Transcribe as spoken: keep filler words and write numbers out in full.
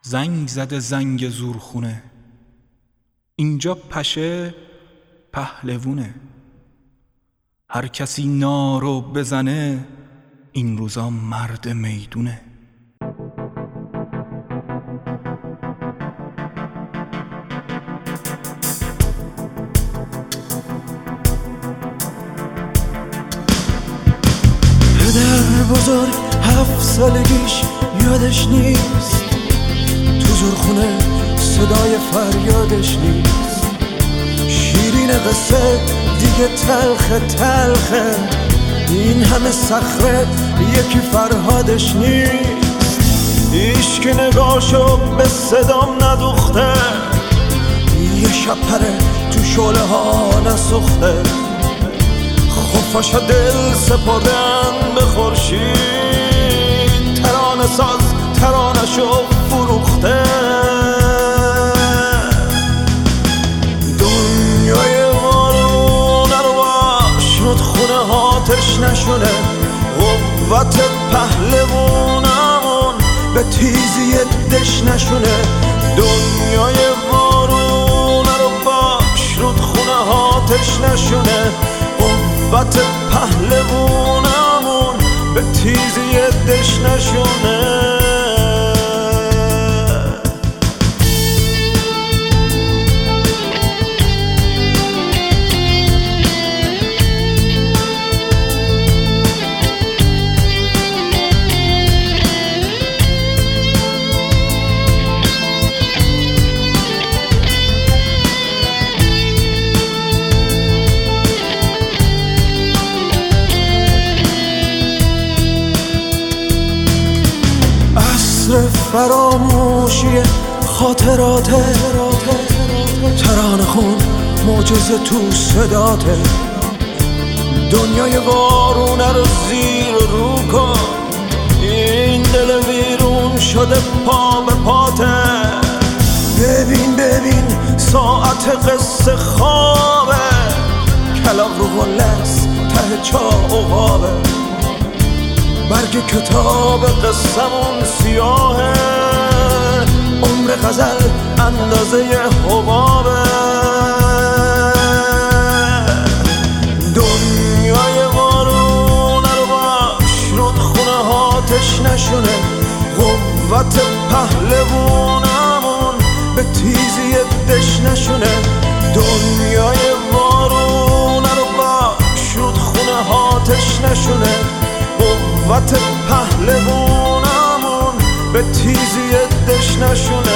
زنگ زده زنگ زورخونه، اینجا پشه پهلوونه. هر کسی نارو بزنه این روزا مرد میدونه. پدر بزرگ هفت سالگیش یادش نیست، تو زورخونه صدای فریادش نیست. شیرین قصه دیگه تلخه تلخه، این همه صخره یکی فرهادش نیست. هیچ که نگاهشو به صدام ندوخته، یه شب پره تو شعله ها نسوخته. خفاشا دل سپردن به خورشید، ترانه ساز ترانه‌شو فروخته. دنیای وارونه رو باش رودخونه هاتش نشونه، قوت پهلوونمون به تیزی دش نشونه. دنیای وارونه رو باش رودخونه هاتش نشونه، قوت پهلوونمون به تیزی دش نشونه. فراموشی خاطراته، ترانه خون معجزه تو صداته. دنیای وارونه رو زیر رو کن، این دل ویرون شده پا به پاته. ببین ببین ساعت قصه خوابه، کلاغ رو غلس ته چا عقابه. برگ کتاب قصمون سیاهه، عمر غزل اندازه حبابه. دنیای وارونه رو باش رودخونه هاتش نشونه، قوت پهلوونمون به تیزی دش نشونه. دنیای وارونه رو باش رودخونه هاتش نشونه، قوت پهلوونمون به تیزی دش نشونه.